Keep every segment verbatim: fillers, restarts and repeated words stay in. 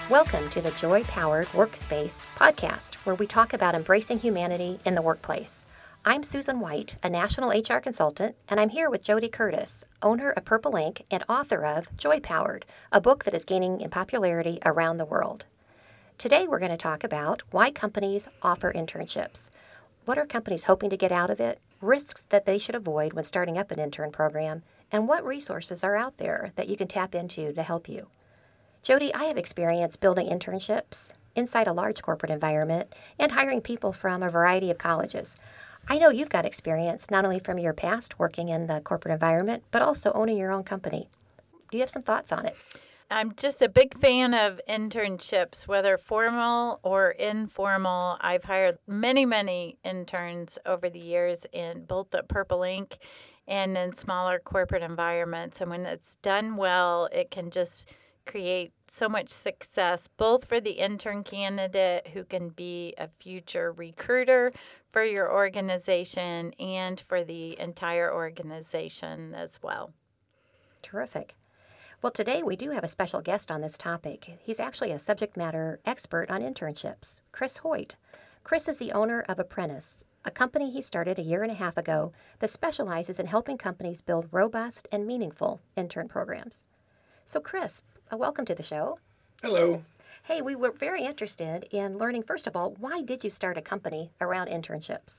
Welcome to the Joy Powered Workspace podcast, where we talk about embracing humanity in the workplace. I'm Susan White, a national H R consultant, and I'm here with Jody Curtis, owner of Purple Ink and author of Joy Powered, a book that is gaining in popularity around the world. Today we're going to talk about why companies offer internships. What are companies hoping to get out of it? Risks that they should avoid when starting up an intern program, and what resources are out there that you can tap into to help you. Jody, I have experience building internships inside a large corporate environment and hiring people from a variety of colleges. I know you've got experience not only from your past working in the corporate environment, but also owning your own company. Do you have some thoughts on it? I'm just a big fan of internships, whether formal or informal. I've hired many, many interns over the years in both at Purple Ink and in smaller corporate environments. And when it's done well, it can just create so much success, both for the intern candidate who can be a future recruiter for your organization and for the entire organization as well. Terrific. Well, today we do have a special guest on this topic. He's actually a subject matter expert on internships, Chris Hoyt. Chris is the owner of Apprentice, a company he started a year and a half ago that specializes in helping companies build robust and meaningful intern programs. So, Chris, uh, welcome to the show. Hello. Hey, we were very interested in learning, first of all, why did you start a company around internships?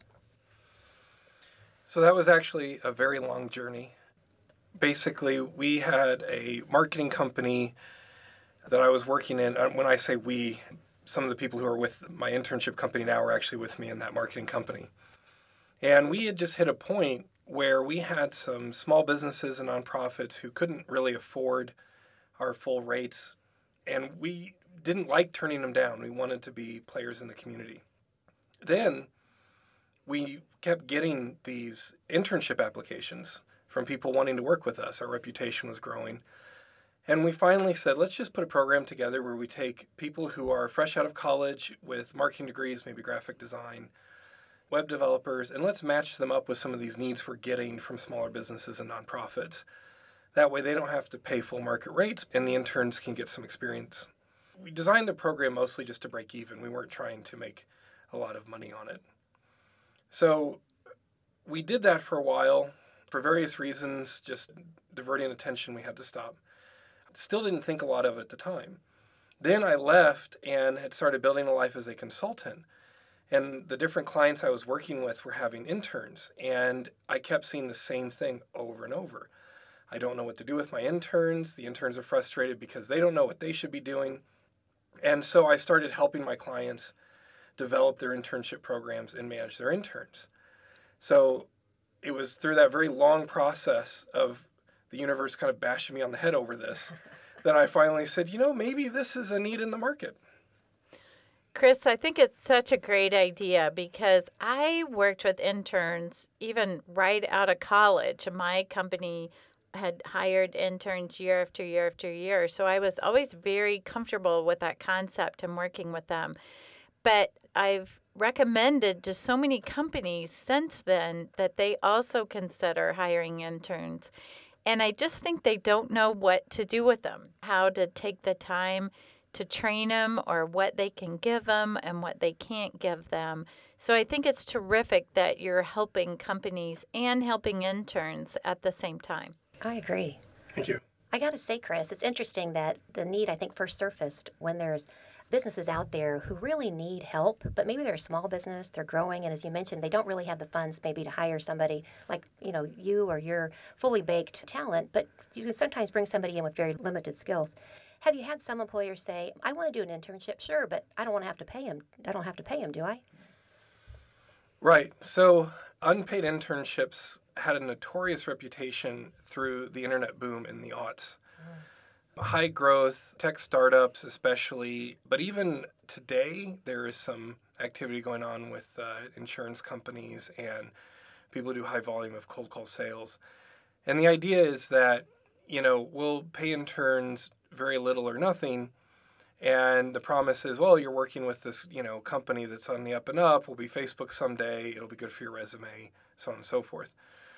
So that was actually a very long journey. Basically, we had a marketing company that I was working in. When I say we, some of the people who are with my internship company now are actually with me in that marketing company. And we had just hit a point where we had some small businesses and nonprofits who couldn't really afford our full rates. And we didn't like turning them down. We wanted to be players in the community. Then we kept getting these internship applications from people wanting to work with us. Our reputation was growing. And we finally said, let's just put a program together where we take people who are fresh out of college with marketing degrees, maybe graphic design, web developers, and let's match them up with some of these needs we're getting from smaller businesses and nonprofits. That way they don't have to pay full market rates and the interns can get some experience. We designed the program mostly just to break even. We weren't trying to make a lot of money on it. So we did that for a while. For various reasons, just diverting attention, we had to stop. Still didn't think a lot of it at the time. Then I left and had started building a life as a consultant. And the different clients I was working with were having interns. And I kept seeing the same thing over and over. I don't know what to do with my interns. The interns are frustrated because they don't know what they should be doing. And so I started helping my clients develop their internship programs and manage their interns. So it was through that very long process of the universe kind of bashing me on the head over this that I finally said, you know, maybe this is a need in the market. Chris, I think it's such a great idea because I worked with interns even right out of college. My company had hired interns year after year after year, so I was always very comfortable with that concept and working with them. But I've recommended to so many companies since then that they also consider hiring interns. And I just think they don't know what to do with them, how to take the time to train them or what they can give them and what they can't give them. So I think it's terrific that you're helping companies and helping interns at the same time. I agree. Thank you. I got to say, Chris, it's interesting that the need, I think, first surfaced when there's businesses out there who really need help, but maybe they're a small business, they're growing, and as you mentioned, they don't really have the funds maybe to hire somebody like, you know, you or your fully baked talent, but you can sometimes bring somebody in with very limited skills. Have you had some employers say, I want to do an internship, sure, but I don't want to have to pay him. I don't have to pay him, do I? Right. So unpaid internships had a notorious reputation through the internet boom in the aughts. Mm. High growth, tech startups especially, but even today there is some activity going on with uh, insurance companies and people who do high volume of cold call sales. And the idea is that, you know, we'll pay interns very little or nothing, and the promise is, well, you're working with this, you know, company that's on the up and up, will be Facebook someday, it'll be good for your resume, so on and so forth.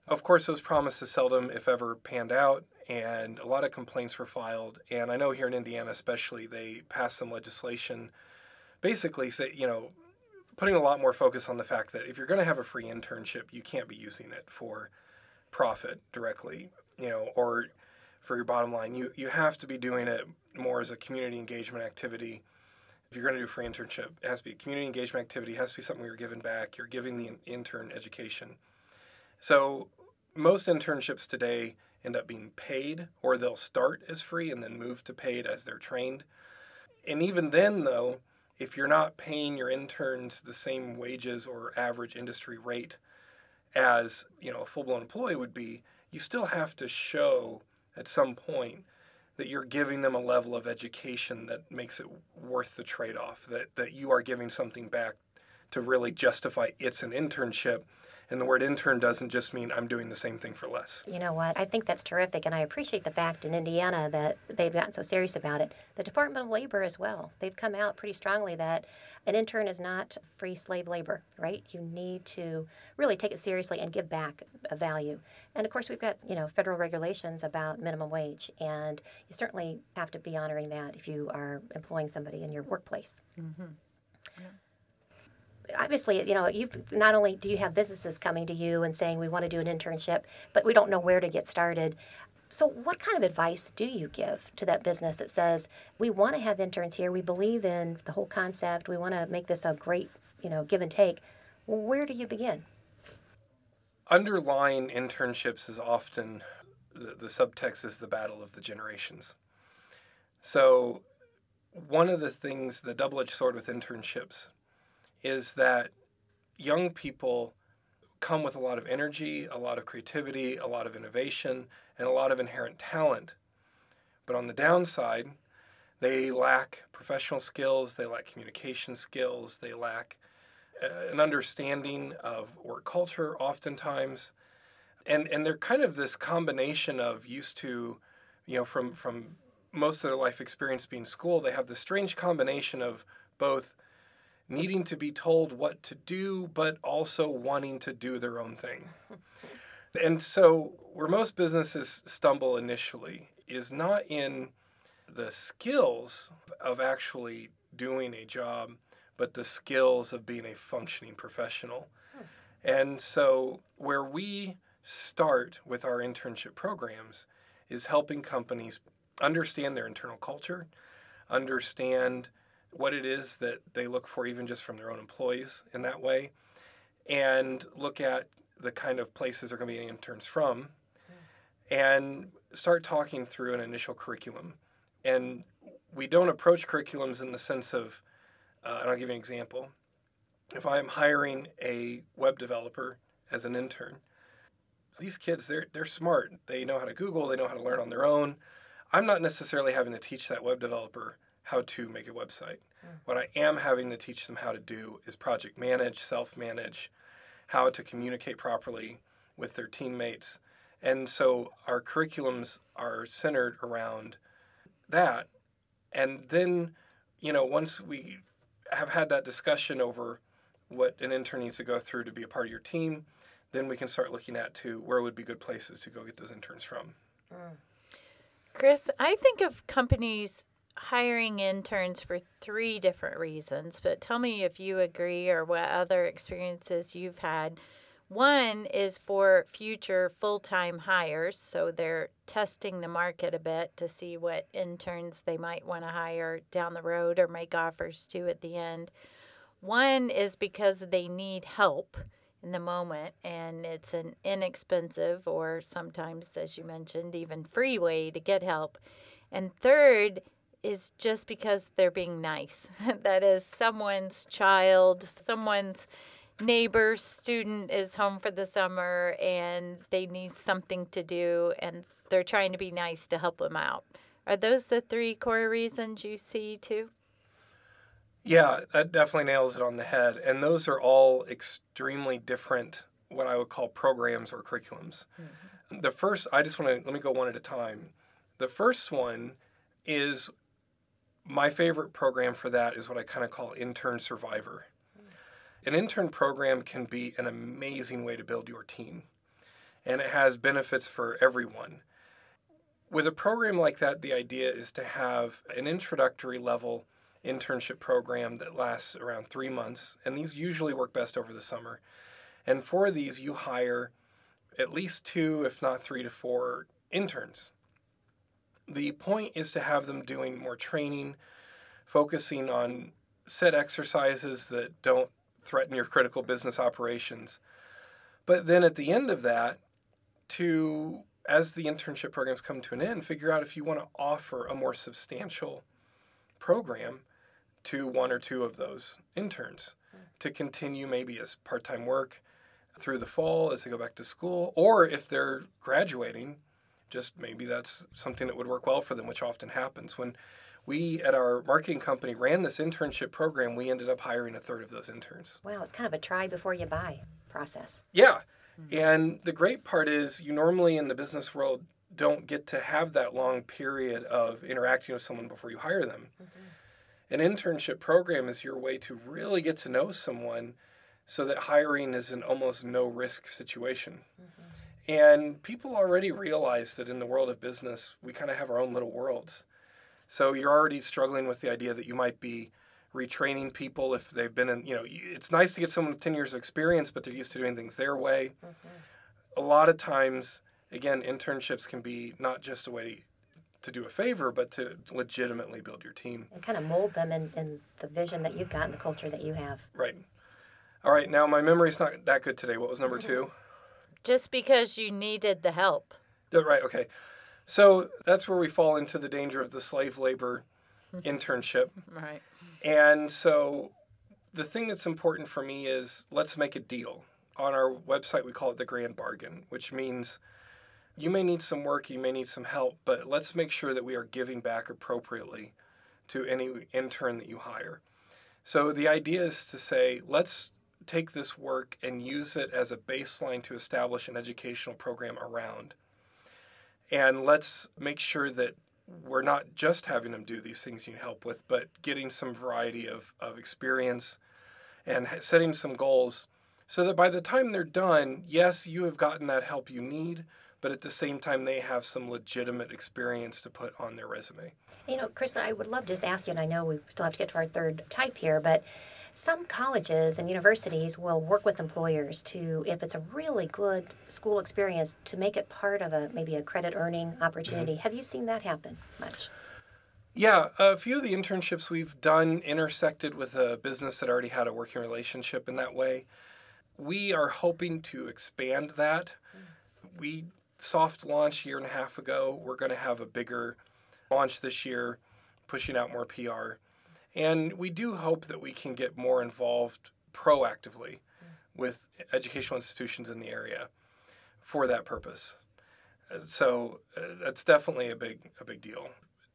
Of course, those promises seldom, if ever, panned out, and a lot of complaints were filed. And I know here in Indiana especially, they passed some legislation basically say, you know, putting a lot more focus on the fact that if you're going to have a free internship, you can't be using it for profit directly, you know, or for your bottom line. You you have to be doing it more as a community engagement activity. If you're going to do a free internship, it has to be a community engagement activity. It has to be something where you're giving back. You're giving the intern education. So most internships today end up being paid, or they'll start as free and then move to paid as they're trained. And even then, though, if you're not paying your interns the same wages or average industry rate as, you know, a full-blown employee would be, you still have to show at some point that you're giving them a level of education that makes it worth the trade-off, that, that you are giving something back to really justify it's an internship. And the word intern doesn't just mean I'm doing the same thing for less. You know what? I think that's terrific, and I appreciate the fact in Indiana that they've gotten so serious about it. The Department of Labor as well. They've come out pretty strongly that an intern is not free slave labor, right? You need to really take it seriously and give back a value. And of course, we've got, you know, federal regulations about minimum wage, and you certainly have to be honoring that if you are employing somebody in your workplace. Mm-hmm. Yeah. Obviously, you know, you've not only do you have businesses coming to you and saying we want to do an internship, but we don't know where to get started. So what kind of advice do you give to that business that says, we want to have interns here, we believe in the whole concept, we want to make this a great, you know, give and take? Well, where do you begin? Underlying internships is often, the, the subtext is the battle of the generations. So one of the things, the double-edged sword with internships, is that young people come with a lot of energy, a lot of creativity, a lot of innovation, and a lot of inherent talent. But on the downside, they lack professional skills, they lack communication skills, they lack uh, an understanding of work culture oftentimes. And and they're kind of this combination of used to, you know, from, from most of their life experience being school, they have this strange combination of both needing to be told what to do, but also wanting to do their own thing. And so where most businesses stumble initially is not in the skills of actually doing a job, but the skills of being a functioning professional. Hmm. And so where we start with our internship programs is helping companies understand their internal culture, understand what it is that they look for even just from their own employees in that way, and look at the kind of places they're going to be interns from, and start talking through an initial curriculum. And we don't approach curriculums in the sense of, uh, and I'll give you an example. If I'm hiring a web developer as an intern, these kids, they're, they're smart. They know how to Google, they know how to learn on their own. I'm not necessarily having to teach that web developer how to make a website. Mm. What I am having to teach them how to do is project manage, self-manage, how to communicate properly with their teammates. And so our curriculums are centered around that. And then, you know, once we have had that discussion over what an intern needs to go through to be a part of your team, then we can start looking at to where would be good places to go get those interns from. Mm. Chris, I think of companies hiring interns for three different reasons, but tell me if you agree or what other experiences you've had. One is for future full-time hires, so they're testing the market a bit to see what interns they might want to hire down the road or make offers to at the end. One is because they need help in the moment, and it's an inexpensive or sometimes, as you mentioned, even free way to get help. And third is just because they're being nice. That is, someone's child, someone's neighbor's student is home for the summer and they need something to do and they're trying to be nice to help them out. Are those the three core reasons you see too? Yeah, that definitely nails it on the head. And those are all extremely different, what I would call programs or curriculums. Mm-hmm. The first, I just want to, let me go one at a time. The first one is, my favorite program for that is what I kind of call Intern Survivor. Mm. An intern program can be an amazing way to build your team. and it has benefits for everyone. With a program like that, the idea is to have an introductory level internship program that lasts around three months, and these usually work best over the summer. And for these, you hire at least two, if not three to four interns. The point is to have them doing more training, focusing on set exercises that don't threaten your critical business operations. But then at the end of that, to, as the internship programs come to an end, figure out if you want to offer a more substantial program to one or two of those interns to continue maybe as part-time work through the fall as they go back to school, or if they're graduating, just maybe that's something that would work well for them, which often happens. When we at our marketing company ran this internship program, we ended up hiring a third of those interns. Wow, it's kind of a try before you buy process. Yeah. Mm-hmm. And the great part is you normally in the business world don't get to have that long period of interacting with someone before you hire them. Mm-hmm. An internship program is your way to really get to know someone so that hiring is an almost no-risk situation. Mm-hmm. And people already realize that in the world of business, we kind of have our own little worlds. So you're already struggling with the idea that you might be retraining people if they've been in, you know, it's nice to get someone with ten years of experience, but they're used to doing things their way. Mm-hmm. A lot of times, again, internships can be not just a way to do a favor, but to legitimately build your team. And kind of mold them in, in the vision that you've got and the culture that you have. Right. All right, now my memory's not that good today. What was number mm-hmm. two? Just because you needed the help. Right, okay. So that's where we fall into the danger of the slave labor internship. Right. And so the thing that's important for me is let's make a deal. On our website, we call it the grand bargain, which means you may need some work, you may need some help, but let's make sure that we are giving back appropriately to any intern that you hire. So the idea is to say, let's take this work and use it as a baseline to establish an educational program around. And let's make sure that we're not just having them do these things you need help with, but getting some variety of, of experience and setting some goals so that by the time they're done, yes, you have gotten that help you need, but at the same time, they have some legitimate experience to put on their resume. You know, Chris, I would love to just ask you, and I know we still have to get to our third type here, but some colleges and universities will work with employers to, if it's a really good school experience, to make it part of a maybe a credit earning opportunity. Mm-hmm. Have you seen that happen much? Yeah, a few of the internships we've done intersected with a business that already had a working relationship in that way. We are hoping to expand that. Mm-hmm. We soft launched a year and a half ago. We're going to have a bigger launch this year, pushing out more P R. And we do hope that we can get more involved proactively with educational institutions in the area for that purpose. So uh, that's definitely a big a big deal.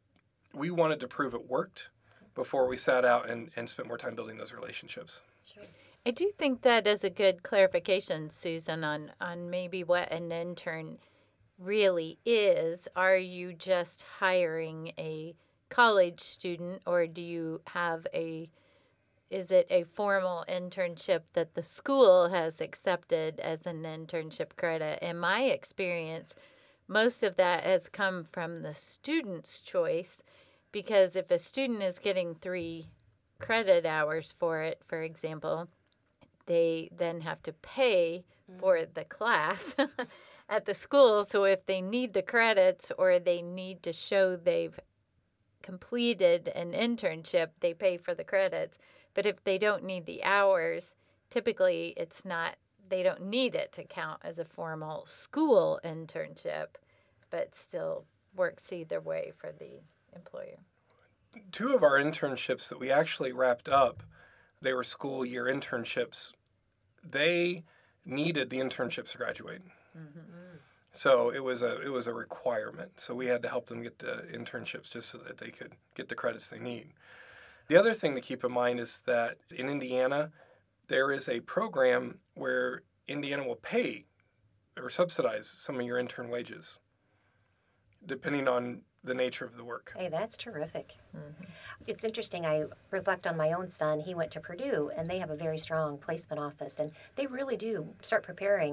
We wanted to prove it worked before we sat out and, and spent more time building those relationships. Sure. I do think that is a good clarification, Susan, on, on maybe what an intern really is. Are you just hiring a college student, or do you have a, is it a formal internship that the school has accepted as an internship credit? In my experience, most of that has come from the student's choice, because if a student is getting three credit hours for it, for example, they then have to pay mm-hmm. for the class at the school. So if they need the credits or they need to show they've completed an internship, they pay for the credits. But if they don't need the hours, typically it's not, they don't need it to count as a formal school internship, but still works either way for the employer. Two of our internships that we actually wrapped up, they were school year internships. They needed the internships to graduate. Mm-hmm. So it was a it was a requirement. So we had to help them get the internships just so that they could get the credits they need. The other thing to keep in mind is that in Indiana, there is a program where Indiana will pay or subsidize some of your intern wages, depending on the nature of the work. Hey, that's terrific. Mm-hmm. It's interesting. I reflect on my own son. He went to Purdue, and they have a very strong placement office, and they really do start preparing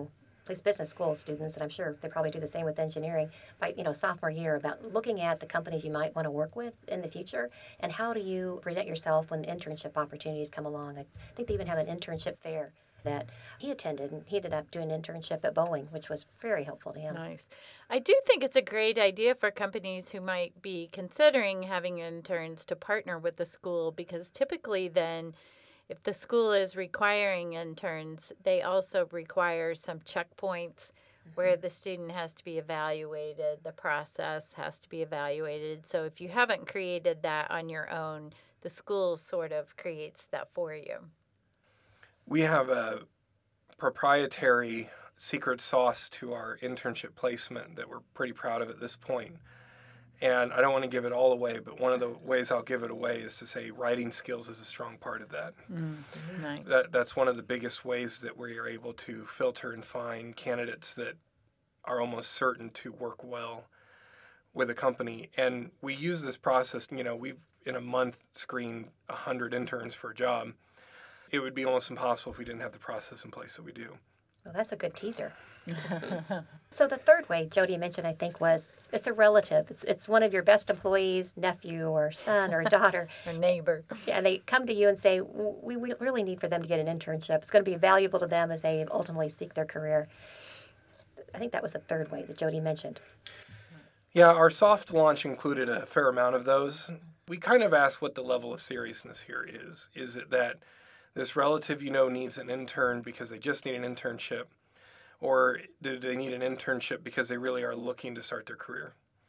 at least business school students, and I'm sure they probably do the same with engineering, by, you know, sophomore year, about looking at the companies you might want to work with in the future and how do you present yourself when the internship opportunities come along. I think they even have an internship fair that he attended, and he ended up doing an internship at Boeing, which was very helpful to him. Nice. I do think it's a great idea for companies who might be considering having interns to partner with the school, because typically then if the school is requiring interns, they also require some checkpoints mm-hmm. where the student has to be evaluated, the process has to be evaluated. So if you haven't created that on your own, the school sort of creates that for you. We have a proprietary secret sauce to our internship placement that we're pretty proud of at this point. And I don't want to give it all away, but one of the ways I'll give it away is to say writing skills is a strong part of that. Mm-hmm. Nice. That that's one of the biggest ways that we are able to filter and find candidates that are almost certain to work well with a company. And we use this process, you know, we've in a month screened one hundred interns for a job. It would be almost impossible if we didn't have the process in place that we do. Well, that's a good teaser. So the third way Jody mentioned, I think, was it's a relative. It's it's one of your best employees, nephew or son or daughter. Or neighbor. Yeah, and they come to you and say, we, we really need for them to get an internship. It's going to be valuable to them as they ultimately seek their career. I think that was the third way that Jody mentioned. Yeah, our soft launch included a fair amount of those. We kind of asked what the level of seriousness here is. Is it that this relative you know needs an intern because they just need an internship? Or do they need an internship because they really are looking to start their career?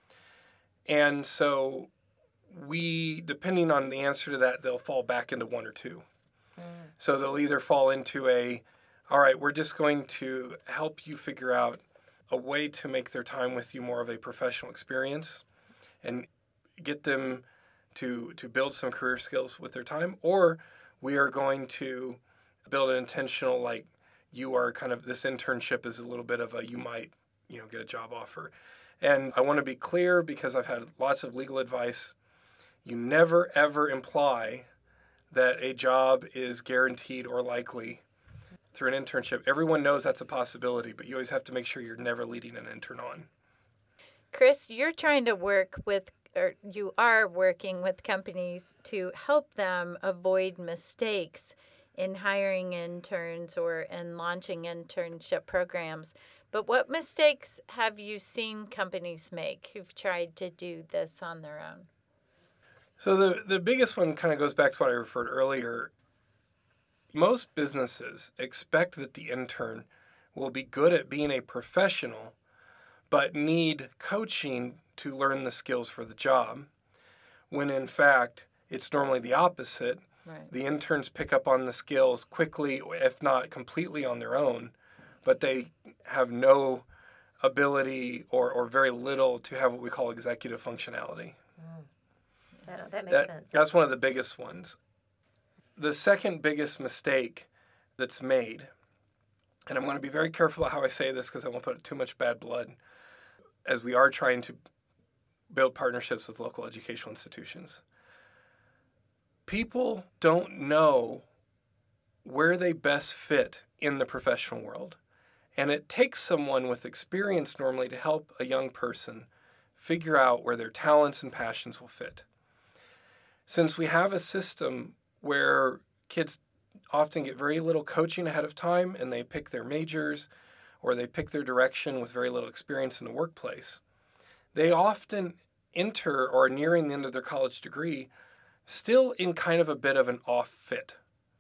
And so we, depending on the answer to that, they'll fall back into one or two. Mm. So they'll either fall into a, all right, we're just going to help you figure out a way to make their time with you more of a professional experience and get them to to build some career skills with their time. Or we are going to build an intentional, like, you are kind of, this internship is a little bit of a, you might, you know, get a job offer. And I want to be clear, because I've had lots of legal advice, you never ever imply that a job is guaranteed or likely through an internship. Everyone knows that's a possibility, but you always have to make sure you're never leading an intern on. Chris, you're trying to work with, or you are working with companies to help them avoid mistakes in hiring interns or in launching internship programs. But what mistakes have you seen companies make who've tried to do this on their own? So the, the biggest one kind of goes back to what I referred earlier. Most businesses expect that the intern will be good at being a professional, but need coaching to learn the skills for the job, when in fact it's normally the opposite. Right. The interns pick up on the skills quickly, if not completely on their own, but they have no ability or, or very little to have what we call executive functionality. Mm. That, that makes that, sense. That's one of the biggest ones. The second biggest mistake that's made, and I'm going to be very careful about how I say this because I won't put too much bad blood, as we are trying to build partnerships with local educational institutions. People don't know where they best fit in the professional world. And it takes someone with experience normally to help a young person figure out where their talents and passions will fit. Since we have a system where kids often get very little coaching ahead of time and they pick their majors or they pick their direction with very little experience in the workplace, they often enter or are nearing the end of their college degree still in kind of a bit of an off fit.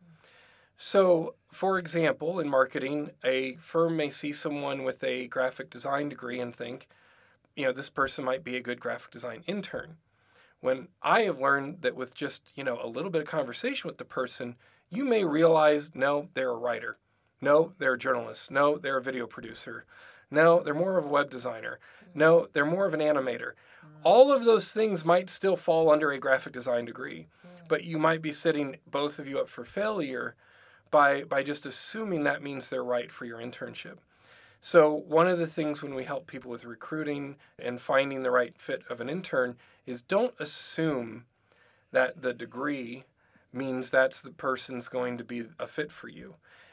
So, for example, in marketing, a firm may see someone with a graphic design degree and think, you know, this person might be a good graphic design intern. When I have learned that with just, you know, a little bit of conversation with the person, you may realize, no, they're a writer. No, they're a journalist. No, they're a video producer. No, they're more of a web designer. No, they're more of an animator. All of those things might still fall under a graphic design degree, but you might be setting both of you up for failure by by just assuming that means they're right for your internship. So one of the things when we help people with recruiting and finding the right fit of an intern is don't assume that the degree means that's the person's going to be a fit for you.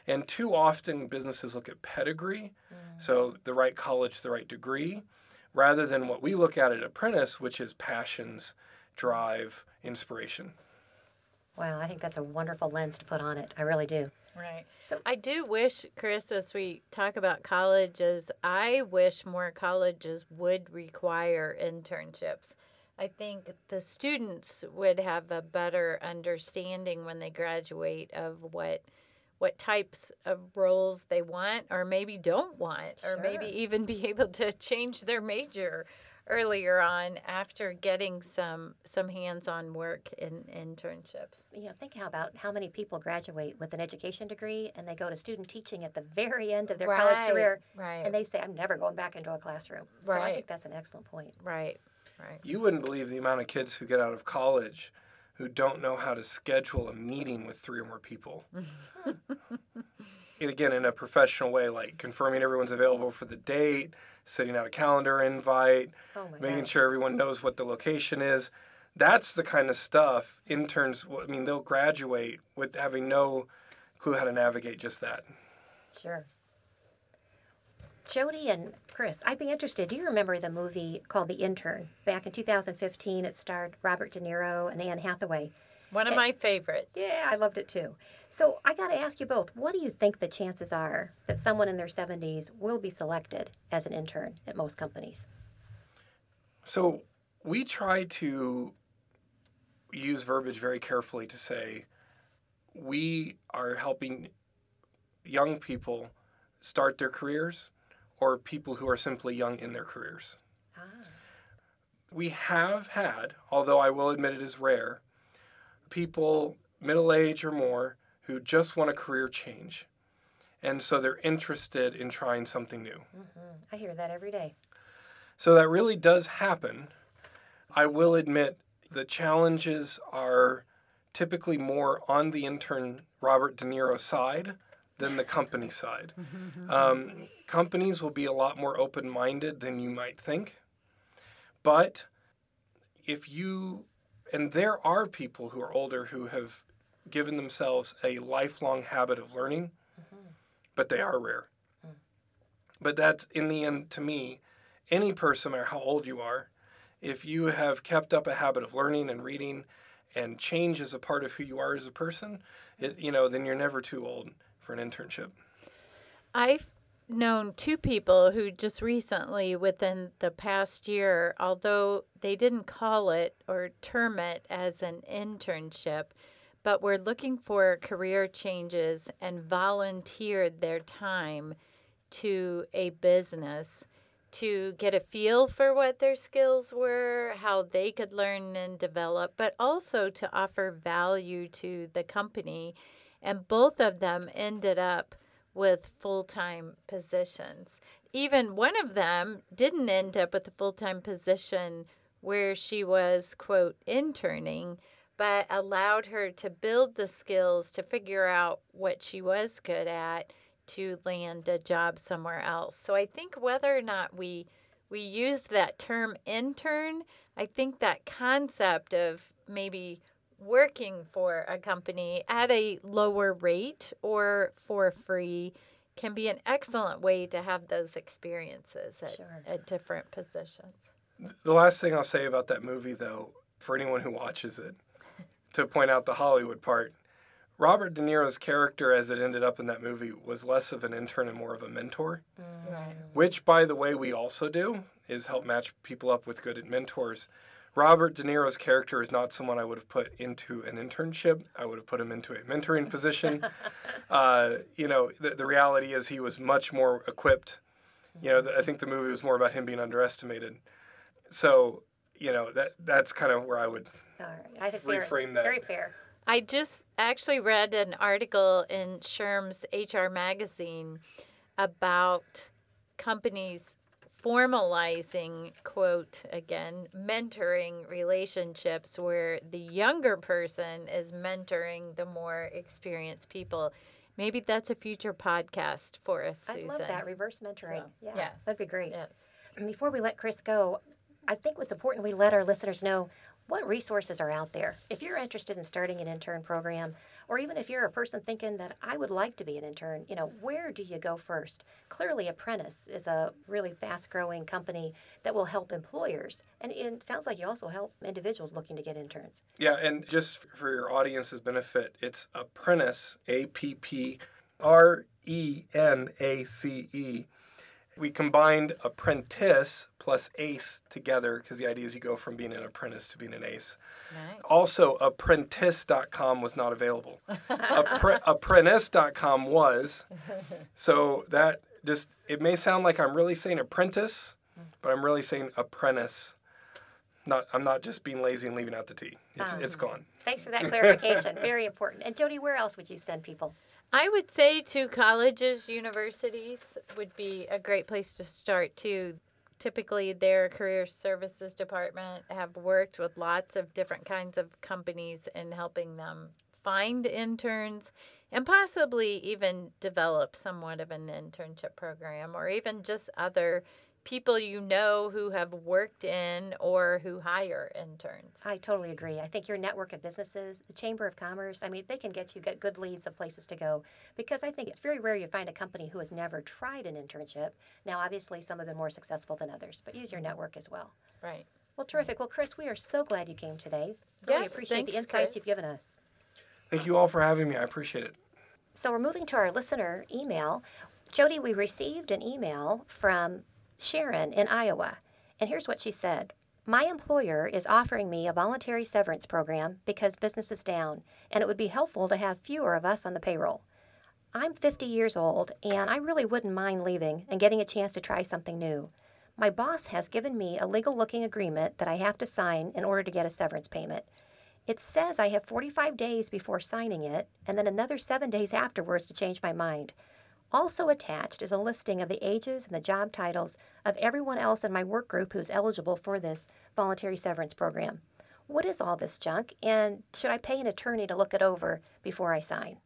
And too often businesses look at pedigree, mm. so the right college, the right degree, rather than what we look at at Apprentice, which is passions, drive, inspiration. Wow, I think that's a wonderful lens to put on it. I really do. Right. So I do wish, Chris, as we talk about colleges, I wish more colleges would require internships. I think the students would have a better understanding when they graduate of what what types of roles they want or maybe don't want, or sure. maybe even be able to change their major earlier on after getting some some hands-on work in internships. You know, think how about how many people graduate with an education degree and they go to student teaching at the very end of their right, college career, right. and they say, I'm never going back into a classroom. So right. I think that's an excellent point. Right, right. You wouldn't believe the amount of kids who get out of college who don't know how to schedule a meeting with three or more people. And again, in a professional way, like confirming everyone's available for the date, sending out a calendar invite, oh my making gosh. sure everyone knows what the location is. That's the kind of stuff interns, I mean, they'll graduate with having no clue how to navigate just that. Sure. Jody and Chris, I'd be interested. Do you remember the movie called The Intern? Back in two thousand fifteen, it starred Robert De Niro and Anne Hathaway. One of it, my favorites. Yeah, I loved it too. So I got to ask you both, what do you think the chances are that someone in their seventies will be selected as an intern at most companies? So we try to use verbiage very carefully to say we are helping young people start their careers or people who are simply young in their careers. Ah. We have had, although I will admit it is rare, people middle age or more who just want a career change. And so they're interested in trying something new. Mm-hmm. I hear that every day. So that really does happen. I will admit the challenges are typically more on the intern Robert De Niro side than the company side. Um, companies will be a lot more open-minded than you might think. But if you, and there are people who are older who have given themselves a lifelong habit of learning, mm-hmm. but they are rare. Mm. But that's, in the end, to me, any person, no matter how old you are, if you have kept up a habit of learning and reading and change is a part of who you are as a person, it, you know, then you're never too old for an internship. I've known two people who just recently, within the past year, although they didn't call it or term it as an internship, but were looking for career changes and volunteered their time to a business to get a feel for what their skills were, how they could learn and develop, but also to offer value to the company. And both of them ended up with full-time positions. Even one of them didn't end up with a full-time position where she was, quote, interning, but allowed her to build the skills to figure out what she was good at to land a job somewhere else. So I think whether or not we we use that term intern, I think that concept of maybe working for a company at a lower rate or for free can be an excellent way to have those experiences at, sure. at different positions. The last thing I'll say about that movie, though, for anyone who watches it, to point out the Hollywood part, Robert De Niro's character as it ended up in that movie was less of an intern and more of a mentor, mm. right. which, by the way, we also do, is help match people up with good mentors. Robert De Niro's character is not someone I would have put into an internship. I would have put him into a mentoring position. uh, you know, the, the reality is he was much more equipped. You know, the, I think the movie was more about him being underestimated. So, you know, that that's kind of where I would All right. I think fair, reframe that. Very fair. I just actually read an article in SHRM's H R magazine about companies formalizing, quote, again, mentoring relationships where the younger person is mentoring the more experienced people. Maybe that's a future podcast for us, Susan. I'd love that, reverse mentoring. So, yeah, yes. That'd be great. Yes. And before we let Chris go, I think what's important we let our listeners know what resources are out there. If you're interested in starting an intern program, Or even if you're a person thinking that I would like to be an intern, you know, where do you go first? Clearly, Apprentice is a really fast-growing company that will help employers. And it sounds like you also help individuals looking to get interns. Yeah, and just for your audience's benefit, it's Apprentice, A P P R E N A C E. We combined apprentice plus ace together because the idea is you go from being an apprentice to being an ace. Nice. Also, apprentice dot com was not available. Appre- apprentice dot com was. So that just, it may sound like I'm really saying apprentice, but I'm really saying apprentice. Not, I'm not just being lazy and leaving out the T. It's, Um, it's gone. Thanks for that clarification. Very important. And Jody, where else would you send people? I would say to colleges, universities would be a great place to start too. Typically, their career services department have worked with lots of different kinds of companies in helping them find interns and possibly even develop somewhat of an internship program, or even just other people you know who have worked in or who hire interns. I totally agree. I think your network of businesses, the Chamber of Commerce, I mean, they can get you get good leads of places to go, because I think it's very rare you find a company who has never tried an internship. Now, obviously, some have been more successful than others, but use your network as well. Right. Well, terrific. Well, Chris, we are so glad you came today. Really Yes, appreciate thanks, the insights Chris. you've given us. Thank you all for having me. I appreciate it. So we're moving to our listener email. Jody, we received an email from Sharon in Iowa, and here's what she said. My employer is offering me a voluntary severance program because business is down, and it would be helpful to have fewer of us on the payroll. I'm fifty years old, and I really wouldn't mind leaving and getting a chance to try something new. My boss has given me a legal-looking agreement that I have to sign in order to get a severance payment. It says I have forty-five days before signing it, and then another seven days afterwards to change my mind. Also attached is a listing of the ages and the job titles of everyone else in my work group who's eligible for this voluntary severance program. What is all this junk, and should I pay an attorney to look it over before I sign?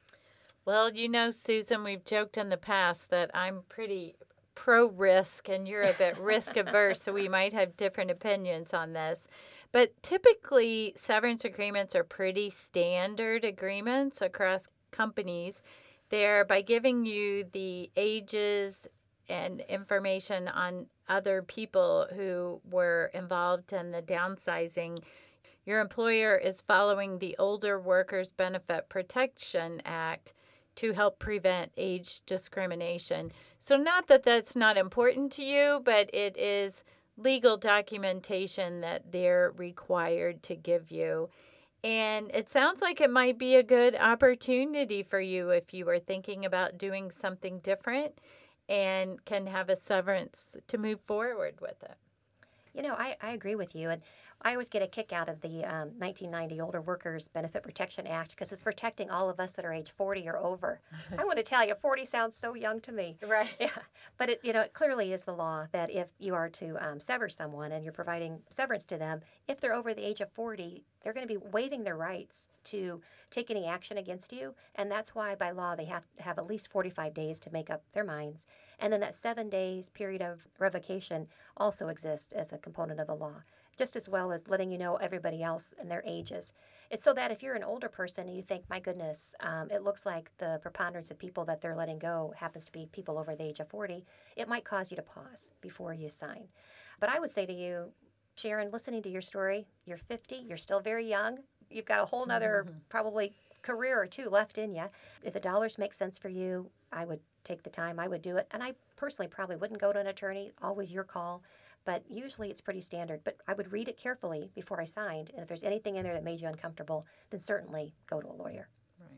Well, you know, Susan, we've joked in the past that I'm pretty pro-risk and you're a bit risk-averse, so we might have different opinions on this. But typically, severance agreements are pretty standard agreements across companies. They're by giving you the ages and information on other people who were involved in the downsizing. Your employer is following the Older Workers Benefit Protection Act to help prevent age discrimination. So not that that's not important to you, but it is legal documentation that they're required to give you. And it sounds like it might be a good opportunity for you if you are thinking about doing something different and can have a severance to move forward with it. You know, I, I agree with you. And I always get a kick out of the um, nineteen ninety Older Workers Benefit Protection Act because it's protecting all of us that are age forty or over. I want to tell you, forty sounds so young to me. Right. Yeah. But, it, you know, it clearly is the law that if you are to um, sever someone and you're providing severance to them, if they're over the age of forty, they're going to be waiving their rights to take any action against you. And that's why by law they have to have at least forty-five days to make up their minds. And then that seven days period of revocation also exists as a component of the law, just as well as letting you know everybody else and their ages. It's so that if you're an older person and you think, my goodness, um, it looks like the preponderance of people that they're letting go happens to be people over the age of forty, it might cause you to pause before you sign. But I would say to you, Sharon, listening to your story, you're fifty, you're still very young. You've got a whole nother mm-hmm. probably career or two left in you. If the dollars make sense for you, I would take the time. I would do it. And I personally probably wouldn't go to an attorney. Always your call. But usually it's pretty standard. But I would read it carefully before I signed. And if there's anything in there that made you uncomfortable, then certainly go to a lawyer. Right.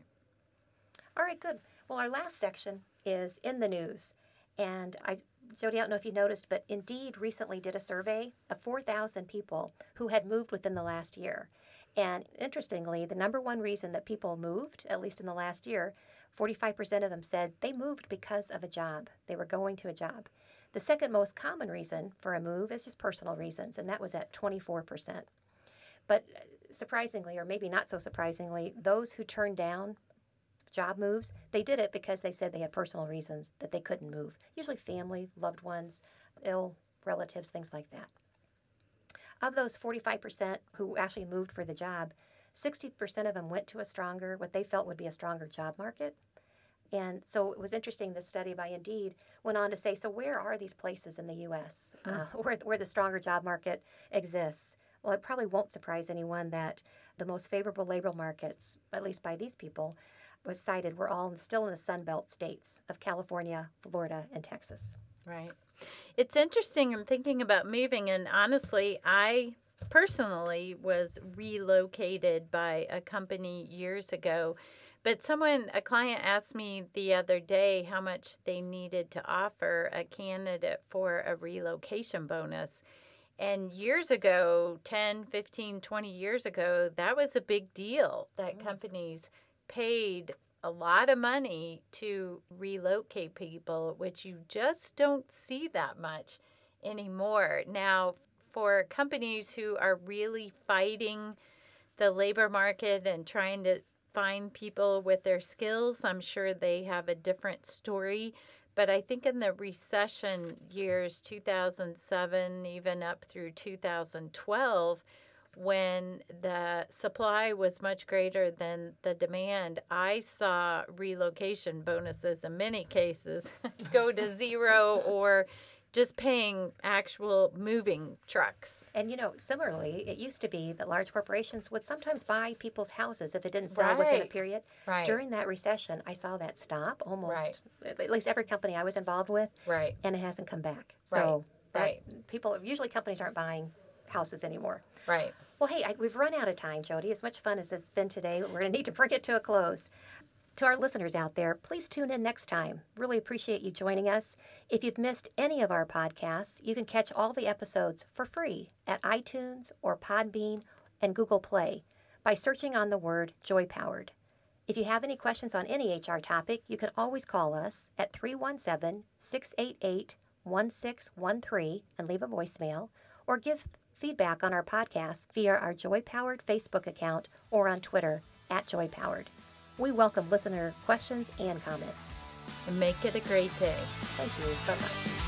All right, good. Well, our last section is in the news. And I, Jody, I don't know if you noticed, but Indeed recently did a survey of four thousand people who had moved within the last year. And interestingly, the number one reason that people moved, at least in the last year, forty-five percent of them said they moved because of a job. They were going to a job. The second most common reason for a move is just personal reasons, and that was at twenty-four percent. But surprisingly, or maybe not so surprisingly, those who turned down job moves, they did it because they said they had personal reasons that they couldn't move. Usually family, loved ones, ill relatives, things like that. Of those forty-five percent who actually moved for the job, sixty percent of them went to a stronger, what they felt would be a stronger job market. And so it was interesting, this study by Indeed went on to say, so where are these places in the U S uh, where, where the stronger job market exists? Well, it probably won't surprise anyone that the most favorable labor markets, at least by these people, was cited were all still in the Sun Belt states of California, Florida, and Texas. Right. It's interesting. I'm thinking about moving, and honestly, I personally was relocated by a company years ago. But someone, a client asked me the other day how much they needed to offer a candidate for a relocation bonus. And years ago, ten, fifteen, twenty years ago, that was a big deal that companies paid a lot of money to relocate people, which you just don't see that much anymore. Now, for companies who are really fighting the labor market and trying to find people with their skills, I'm sure they have a different story. But I think in the recession years, two thousand seven, even up through two thousand twelve, when the supply was much greater than the demand, I saw relocation bonuses in many cases go to zero or just paying actual moving trucks. And, you know, similarly, it used to be that large corporations would sometimes buy people's houses if it didn't sell Right. within a period. Right. During that recession, I saw that stop almost, Right. at least every company I was involved with, Right. and it hasn't come back. Right. So that, Right. people, usually companies aren't buying houses anymore. Right. Well, hey, I, we've run out of time, Jody. As much fun as it's been today, we're going to need to bring it to a close. To our listeners out there, please tune in next time. Really appreciate you joining us. If you've missed any of our podcasts, you can catch all the episodes for free at iTunes or Podbean and Google Play by searching on the word Joy Powered. If you have any questions on any H R topic, you can always call us at three one seven, six eight eight, one six one three and leave a voicemail, or give feedback on our podcast via our Joy Powered Facebook account or on Twitter at Joy Powered. We welcome listener questions and comments. And make it a great day. Thank you. Bye-bye.